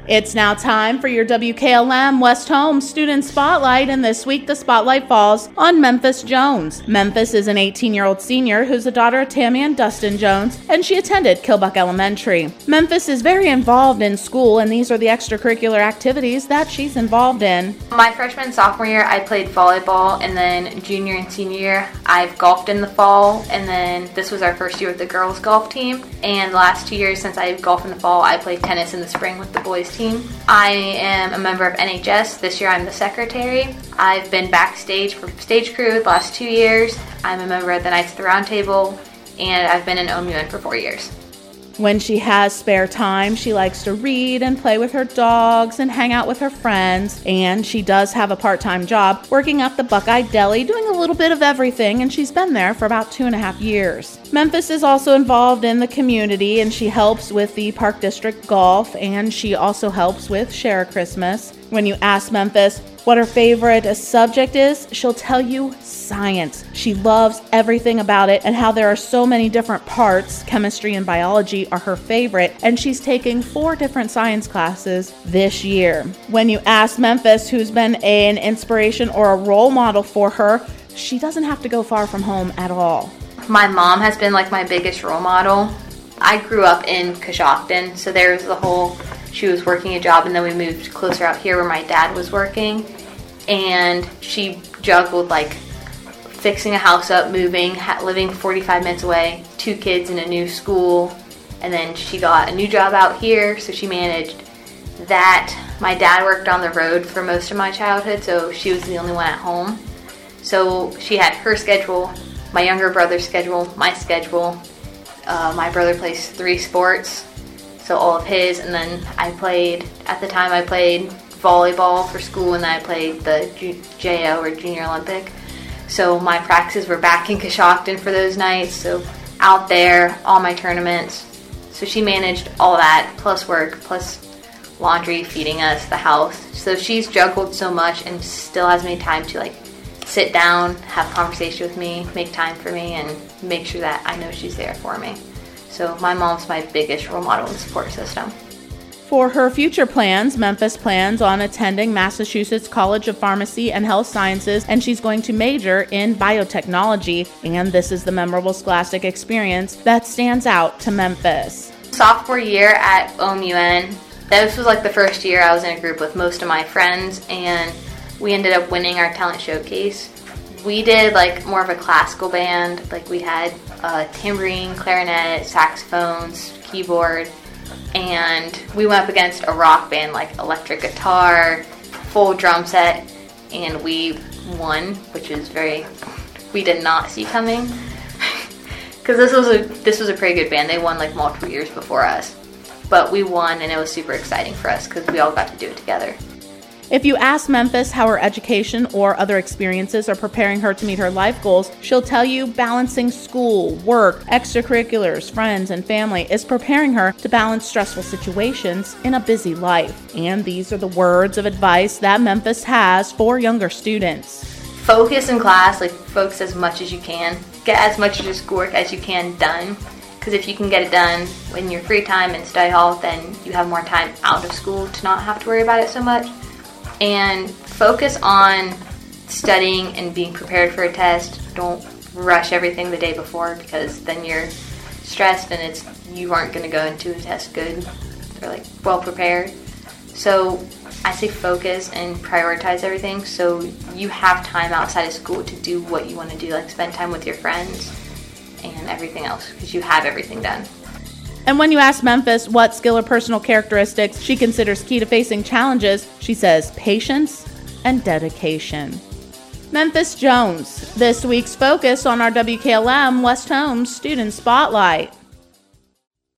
It's now time for your WKLM West Home Student Spotlight, and this week the spotlight falls on Memphis Jones. Memphis is an 18-year-old senior who's the daughter of Tammy and Dustin Jones, and she attended Kilbuck Elementary. Memphis is very involved in school, and these are the extracurricular activities that she's involved in. My freshman and sophomore year, I played volleyball, and then junior and senior year, I've golfed in the fall, and then this was our first year with the girls' golf team, and the last 2 years since I golfed in the fall, I played tennis in the spring with the boys' team. I am a member of NHS. This year I'm the secretary. I've been backstage for stage crew the last 2 years. I'm a member of the Knights of the Round Table, and I've been in OMUN for 4 years. When she has spare time, she likes to read and play with her dogs and hang out with her friends. And she does have a part-time job working at the Buckeye Deli, doing a little bit of everything, and she's been there for about 2.5 years. Memphis is also involved in the community, and she helps with the Park District Golf, and she also helps with Share a Christmas. When you ask Memphis what her favorite subject is, she'll tell you science. She loves everything about it and how there are so many different parts. Chemistry and biology are her favorite, and she's taking 4 different science classes this year. When you ask Memphis who's been an inspiration or a role model for her, she doesn't have to go far from home at all. My mom has been like my biggest role model. I grew up in Coshocton, so there was the whole, she was working a job, and then we moved closer out here where my dad was working, and she juggled like fixing a house up, moving, living 45 minutes away, 2 kids in a new school, and then she got a new job out here, so she managed that. My dad worked on the road for most of my childhood, so she was the only one at home. So she had her schedule, my younger brother's schedule, my schedule. My brother plays 3 sports, so all of his, and then I played volleyball for school, and then I played the JO or Junior Olympic. So my practices were back in Coshocton for those nights, so out there, all my tournaments. So she managed all that, plus work, plus laundry, feeding us, the house. So she's juggled so much and still has made time to like sit down, have conversation with me, make time for me, and make sure that I know she's there for me. So my mom's my biggest role model and support system. For her future plans, Memphis plans on attending Massachusetts College of Pharmacy and Health Sciences, and she's going to major in biotechnology, and this is the memorable scholastic experience that stands out to Memphis. Sophomore year at OMUN, this was like the first year I was in a group with most of my friends, and we ended up winning our talent showcase. We did like more of a classical band, like we had tambourine, clarinet, saxophones, keyboard, and we went up against a rock band like electric guitar, full drum set, and we won, which is we did not see coming, because this was a pretty good band. They won like multiple years before us, but we won, and it was super exciting for us because we all got to do it together. If you ask Memphis how her education or other experiences are preparing her to meet her life goals, she'll tell you balancing school, work, extracurriculars, friends, and family is preparing her to balance stressful situations in a busy life. And these are the words of advice that Memphis has for younger students. Focus in class, like focus as much as you can. Get as much of your schoolwork as you can done. Because if you can get it done in your free time in study hall, then you have more time out of school to not have to worry about it so much. And focus on studying and being prepared for a test. Don't rush everything the day before, because then you're stressed and you aren't going to go into a test good or like well prepared. So I say focus and prioritize everything so you have time outside of school to do what you want to do, like spend time with your friends and everything else, because you have everything done. And when you ask Memphis what skill or personal characteristics she considers key to facing challenges, she says patience and dedication. Memphis Jones, this week's focus on our WKLM West Home Student Spotlight.